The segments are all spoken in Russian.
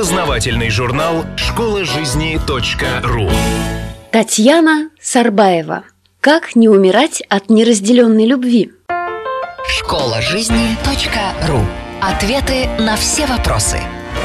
Познавательный журнал «Школа жизни.ру». Татьяна Сарбаева. Как не умирать от неразделенной любви? Школа жизни.ру. Ответы на все вопросы.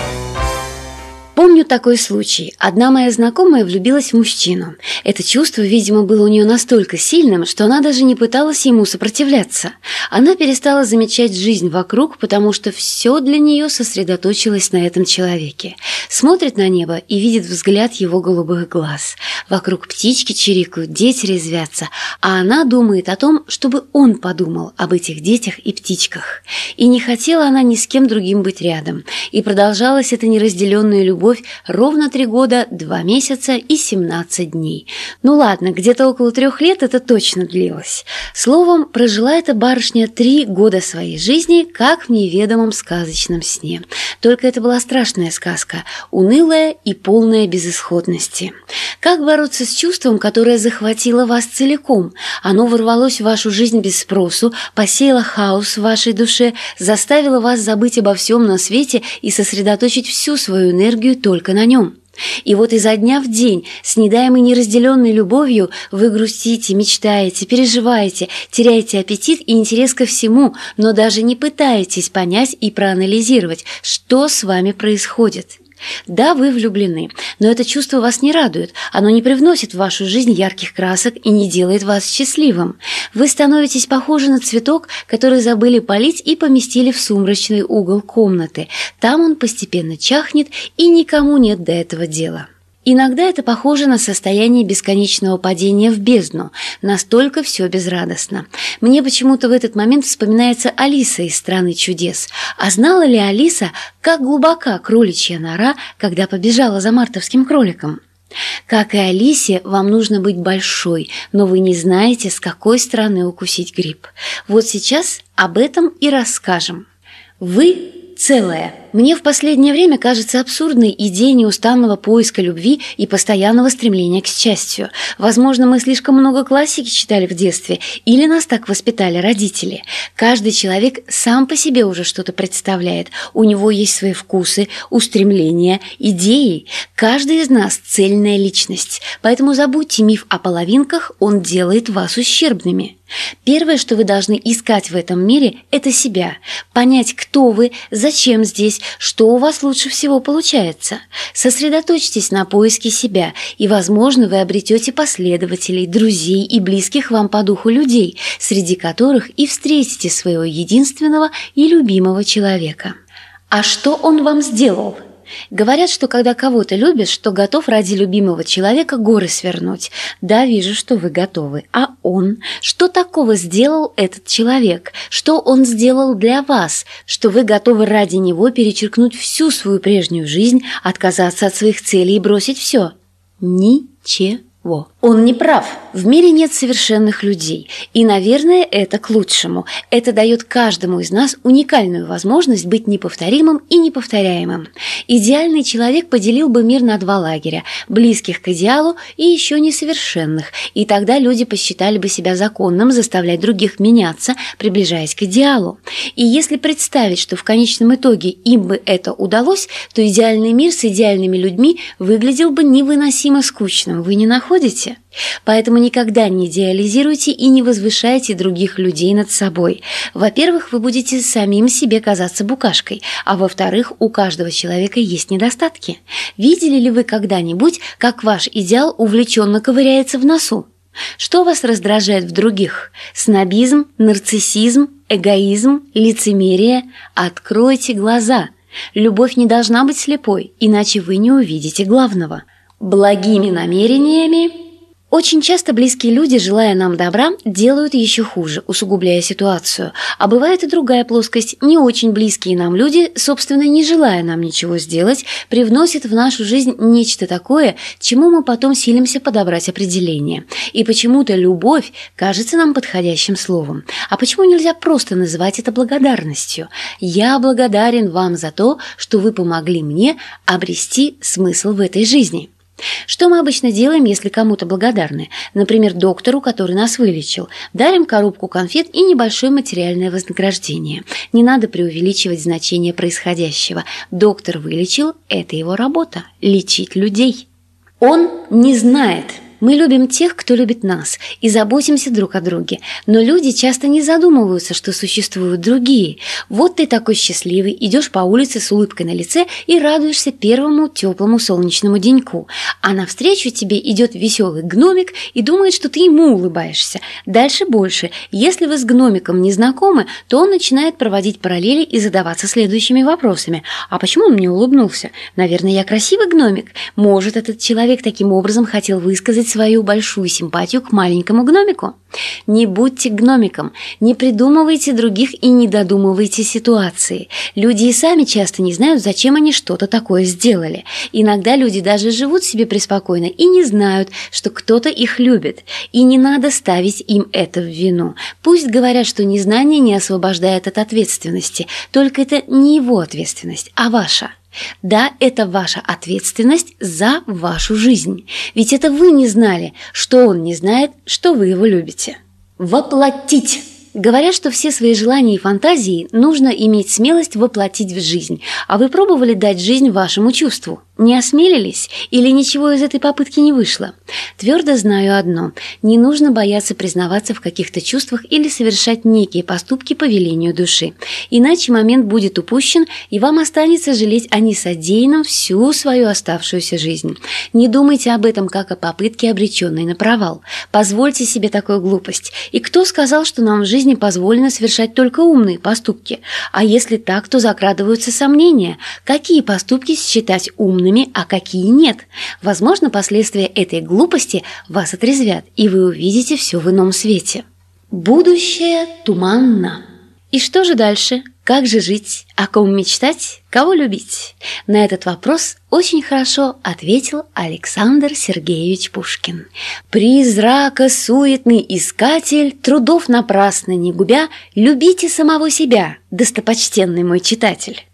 Помню такой случай. Одна моя знакомая влюбилась в мужчину. Это чувство, видимо, было у нее настолько сильным, что она даже не пыталась ему сопротивляться. Она перестала замечать жизнь вокруг, потому что все для нее сосредоточилось на этом человеке. Смотрит на небо и видит взгляд его голубых глаз. Вокруг птички чирикают, дети резвятся, а она думает о том, чтобы он подумал об этих детях и птичках. И не хотела она ни с кем другим быть рядом. И продолжалась эта неразделенная любовь ровно 3 года, 2 месяца и 17 дней. Ну ладно, где-то около 3 лет это точно длилось. Словом, прожила эта барышня 3 года своей жизни, как в неведомом сказочном сне. Только это была страшная сказка, унылая и полная безысходности. Как бороться с чувством, которое захватило вас целиком? Оно ворвалось в вашу жизнь без спросу, посеяло хаос в вашей душе, заставило вас забыть обо всем на свете и сосредоточить всю свою энергию только на нем. И вот изо дня в день, с недаемой неразделенной любовью, вы грустите, мечтаете, переживаете, теряете аппетит и интерес ко всему, но даже не пытаетесь понять и проанализировать, что с вами происходит. Да, вы влюблены, но это чувство вас не радует, оно не привносит в вашу жизнь ярких красок и не делает вас счастливым. Вы становитесь похожи на цветок, который забыли полить и поместили в сумрачный угол комнаты. Там он постепенно чахнет, и никому нет до этого дела. Иногда это похоже на состояние бесконечного падения в бездну, настолько все безрадостно. Мне почему-то в этот момент вспоминается Алиса из «Страны чудес». А знала ли Алиса, как глубока кроличья нора, когда побежала за мартовским кроликом? Как и Алисе, вам нужно быть большой, но вы не знаете, с какой стороны укусить гриб. Вот сейчас об этом и расскажем. Вы целое. Мне в последнее время кажется абсурдной идея неустанного поиска любви и постоянного стремления к счастью. Возможно, мы слишком много классики читали в детстве, или нас так воспитали родители. Каждый человек сам по себе уже что-то представляет. У него есть свои вкусы, устремления, идеи. Каждый из нас – цельная личность. Поэтому забудьте миф о половинках, он делает вас ущербными. Первое, что вы должны искать в этом мире – это себя. Понять, кто вы, зачем здесь, что у вас лучше всего получается. Сосредоточьтесь на поиске себя, и, возможно, вы обретете последователей, друзей и близких вам по духу людей, среди которых и встретите своего единственного и любимого человека. А что он вам сделал? Говорят, что когда кого-то любишь, то готов ради любимого человека горы свернуть. Да, вижу, что вы готовы. А он? Что такого сделал этот человек? Что он сделал для вас? Что вы готовы ради него перечеркнуть всю свою прежнюю жизнь, отказаться от своих целей и бросить все? Ничего. Он не прав. В мире нет совершенных людей. И, наверное, это к лучшему. Это дает каждому из нас уникальную возможность быть неповторимым и неповторяемым. Идеальный человек поделил бы мир на 2 лагеря – близких к идеалу и еще несовершенных. И тогда люди посчитали бы себя законным заставлять других меняться, приближаясь к идеалу. И если представить, что в конечном итоге им бы это удалось, то идеальный мир с идеальными людьми выглядел бы невыносимо скучным. Вы не находите? Поэтому никогда не идеализируйте и не возвышайте других людей над собой. Во-первых, вы будете самим себе казаться букашкой, а во-вторых, у каждого человека есть недостатки. Видели ли вы когда-нибудь, как ваш идеал увлеченно ковыряется в носу? Что вас раздражает в других? Снобизм, нарциссизм, эгоизм, лицемерие? Откройте глаза. Любовь не должна быть слепой, иначе вы не увидите главного. Благими намерениями. Очень часто близкие люди, желая нам добра, делают еще хуже, усугубляя ситуацию. А бывает и другая плоскость. Не очень близкие нам люди, собственно, не желая нам ничего сделать, привносят в нашу жизнь нечто такое, чему мы потом силимся подобрать определение. И почему-то любовь кажется нам подходящим словом. А почему нельзя просто называть это благодарностью? Я благодарен вам за то, что вы помогли мне обрести смысл в этой жизни. Что мы обычно делаем, если кому-то благодарны? Например, доктору, который нас вылечил. Дарим коробку конфет и небольшое материальное вознаграждение. Не надо преувеличивать значение происходящего. Доктор вылечил – это его работа – лечить людей. Он не знает. Мы любим тех, кто любит нас, и заботимся друг о друге. Но люди часто не задумываются, что существуют другие. Вот ты такой счастливый, идешь по улице с улыбкой на лице и радуешься первому теплому солнечному деньку. А навстречу тебе идет веселый гномик и думает, что ты ему улыбаешься. Дальше больше. Если вы с гномиком не знакомы, то он начинает проводить параллели и задаваться следующими вопросами. А почему он мне улыбнулся? Наверное, я красивый гномик. Может, этот человек таким образом хотел высказать свою большую симпатию к маленькому гномику? Не будьте гномиком, не придумывайте других и не додумывайте ситуации. Люди и сами часто не знают, зачем они что-то такое сделали. Иногда люди даже живут себе преспокойно и не знают, что кто-то их любит. И не надо ставить им это в вину. Пусть говорят, что незнание не освобождает от ответственности, только это не его ответственность, а ваша. Да, это ваша ответственность за вашу жизнь. Ведь это вы не знали, что он не знает, что вы его любите. Воплотить. Говорят, что все свои желания и фантазии нужно иметь смелость воплотить в жизнь. А вы пробовали дать жизнь вашему чувству? Не осмелились? Или ничего из этой попытки не вышло? Твердо знаю одно. Не нужно бояться признаваться в каких-то чувствах или совершать некие поступки по велению души. Иначе момент будет упущен, и вам останется жалеть о несодеянном всю свою оставшуюся жизнь. Не думайте об этом как о попытке, обреченной на провал. Позвольте себе такую глупость. И кто сказал, что нам в жизни позволено совершать только умные поступки? А если так, то закрадываются сомнения. Какие поступки считать умными, а какие нет? Возможно, последствия этой глупости вас отрезвят, и вы увидите все в ином свете. Будущее туманно. И что же дальше? Как же жить? О ком мечтать? Кого любить? На этот вопрос очень хорошо ответил Александр Сергеевич Пушкин. «Призракосуетный искатель, трудов напрасно не губя, любите самого себя, достопочтенный мой читатель».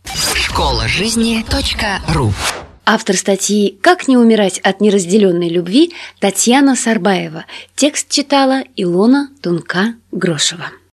Школа-жизни.ру. Автор статьи «Как не умирать от неразделенной любви» Татьяна Сарбаева. Текст читала Илона Тунка-Грошева.